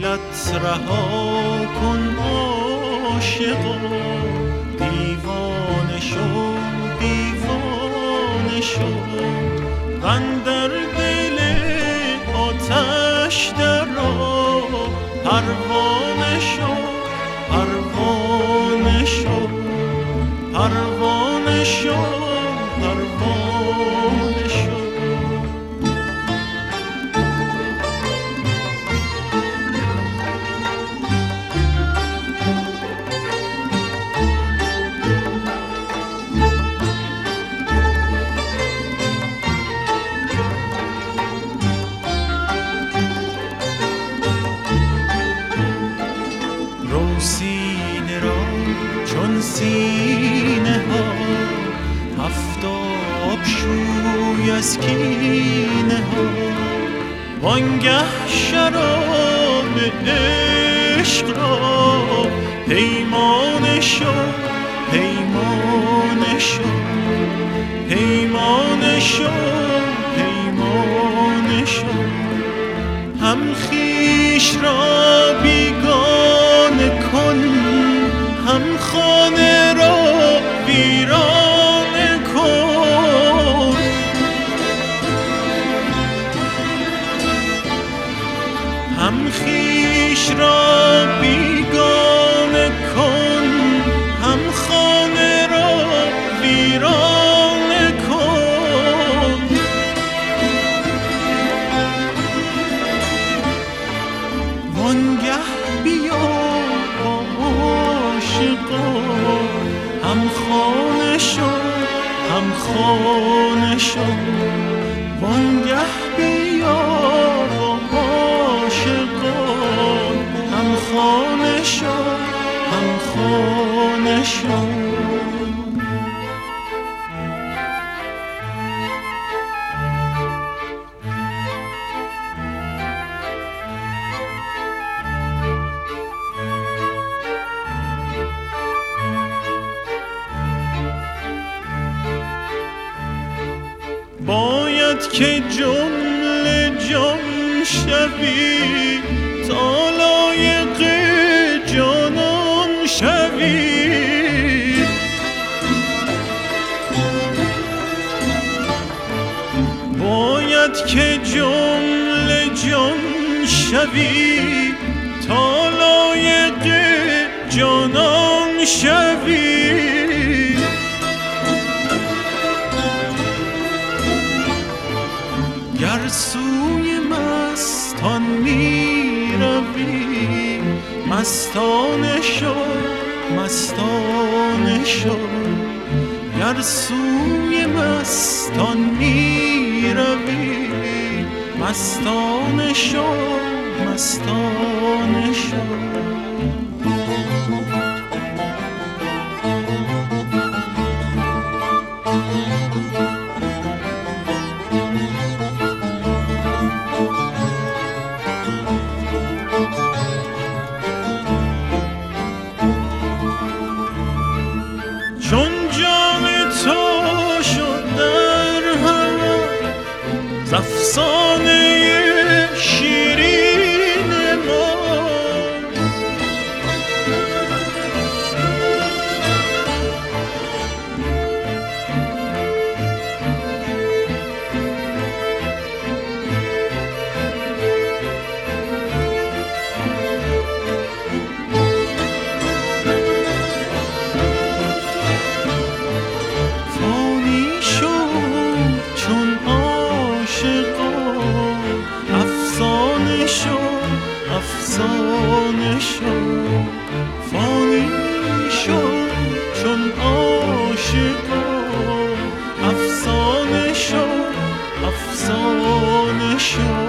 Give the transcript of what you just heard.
دلت رها کن عاشقا، دیوانه شو دیوانه شو، اندر دل آتش درآ، پروانه شو پروانه شو پروانه شو پروانه شو. سینه را چون سینه ها، آفتاب شوی از کینه ها، وانگه شراب عشق را پیمانه شو پیمانه شو پیمانه شو پیمانه شو، هم خویش را بیگانه کن، هم خانه را ویرانه کن، هم خویش را بیگانه کن، هم خانه را ویرانه کن، وانگه بیا عاشقا، هم خانه شو هم خانه شو، وانگه بیا عاشقا، هم خانه شو هم خانه شو. باید که جمله جان شوی، تا لایق جانان شوی، باید که جمله جان شوی، تا لایق جانان شوی، گر سوی مستان می روی، مستانه شو مستانه شو، گر سوی مستان می روی، مستانه شو مستانه شو. چون جام تو شد در هوا، زفسانه شیرین ما، افسانه شو فانی شو چون عاشقا، افسانه شو افسانه شو.